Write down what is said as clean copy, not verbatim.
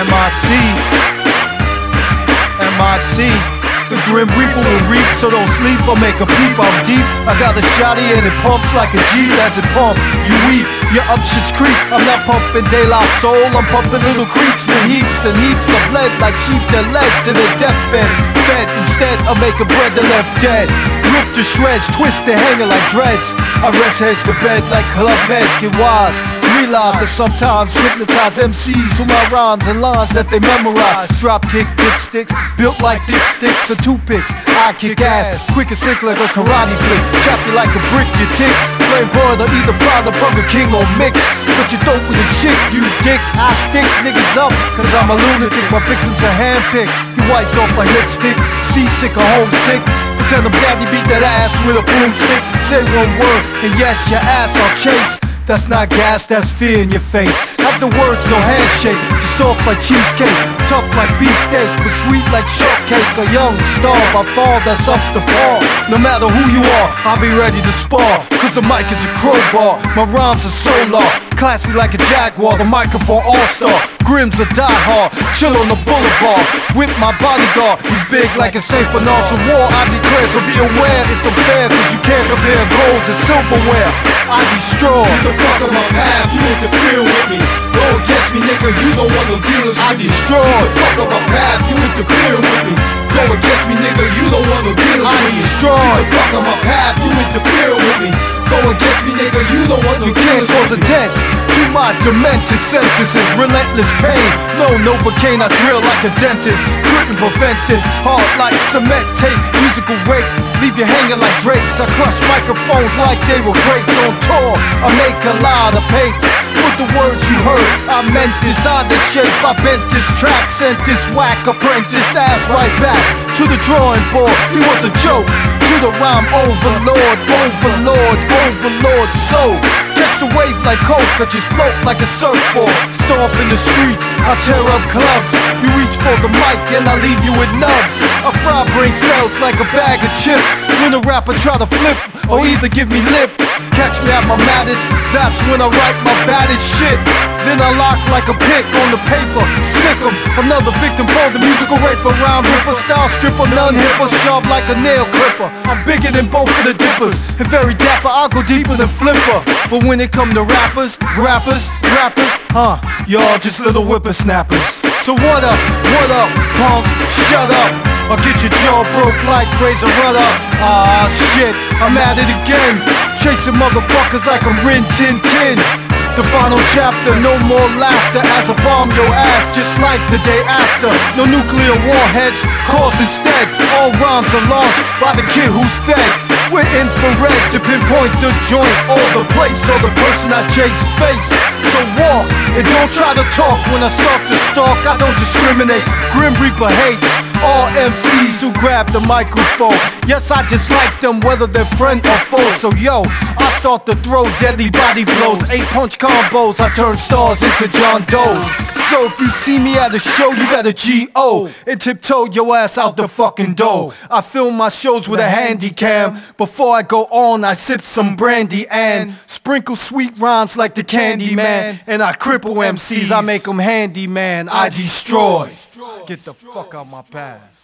MIC. The Grim Reaper will reap, so don't sleep or make a peep. I'm deep, I got a shotty and it pumps like a Jeep. As it pump, you weep, your up shit's creep. I'm not pumping De La Soul, I'm pumping little creeps with heaps and heaps of lead, like sheep that led to their deathbed. Fed instead of making bread they left dead. Ripped to shreds, twisted, hanging like dreads. I rest heads to bed like Club Med. Get wise, realize that sometimes hypnotize MCs who my rhymes and lines that they memorize. Drop kick dipsticks, built like dick sticks or toothpicks. I kick ass, quick and sick like a karate flick. Chop you like a brick, you tick. Flame broiler, either fry the Burger King or mix. But you throat with the shit, you dick. I stick niggas up, cause I'm a lunatic. My victims are handpicked. You wiped off like lipstick, seasick or homesick. Pretend I'm daddy beat that ass with a broomstick. Say one word, and yes, your ass I'll chase. That's not gas, that's fear in your face. Have the words, no handshake. You're soft like cheesecake, tough like beefsteak, but sweet like shortcake. A young star, by fall, that's up to par. No matter who you are, I'll be ready to spar. Cause the mic is a crowbar, my rhymes are solar. Classy like a Jaguar, the microphone all-star. Grim's a diehard, chill on the boulevard. With my bodyguard, he's big like a St. Bernard. So war, I declare, so be aware it's unfair. Cause you can't compare gold to silverware. I destroy. Get the fuck on my path, you interfering with me. Go against me, nigga, you don't want no dealers with me. destroy. Get the fuck on my path, you interfering with me. Go against me, nigga, you don't want no dealers with me. destroy. Get the fuck on my path, you interfering with me. Go against me, nigga, you don't want no You can't dealers cause with a me. dent to my demented sentences. Relentless pain, no Novocaine, I drill like a dentist. Couldn't prevent this, hard like cement tape. Musical rape, leave you hanging like drapes. I crush microphones like they were grapes on tour. I make a lot of papes with the words you heard. I meant this out of shape, I bent this track. Sent this whack apprentice ass right back to the drawing board. He was a joke to the rhyme overlord, overlord, overlord. So catch the wave like coke, I just float like a surfboard. Stomp in the streets, I tear up clubs. You reach for the mic and I leave you with nubs. I fry brain cells like a bag of chips. When a rapper try to flip or either give me lip, catch me at my maddest, that's when I write my baddest shit. Then I lock like a pick on the paper, sick 'em. Another victim for the musical rape. Around ripper, style stripper, none hipper, sharp like a nail clipper. I'm bigger than both of the dippers, and very dapper, I'll go deeper than Flipper. But when it come to rappers, y'all just little whippersnappers. So what up, punk, shut up. I'll get your jaw broke like Razor Rudder. Ah shit, I'm at it again. Chasing motherfuckers like I'm Rin Tin Tin. The final chapter, no more laughter as I bomb your ass just like the day after. No nuclear warheads, cause instead all rhymes are launched by the kid who's fed. We're infrared to pinpoint the joint or the place or the person I chase face. So walk and don't try to talk when I start to stalk. I don't discriminate, Grim Reaper hates all MCs who grab the microphone. Yes, I dislike them whether they're friend or foe. So yo, I start to throw deadly body blows, 8-punch combos, I turn stars into John Does. So if you see me at a show, you better G.O. and tiptoe your ass out the fucking door. I film my shows with a handy cam. Before I go on, I sip some brandy and sprinkle sweet rhymes like the Candy Man. And I cripple MCs, I make them handyman, I destroy. Get the fuck out my path.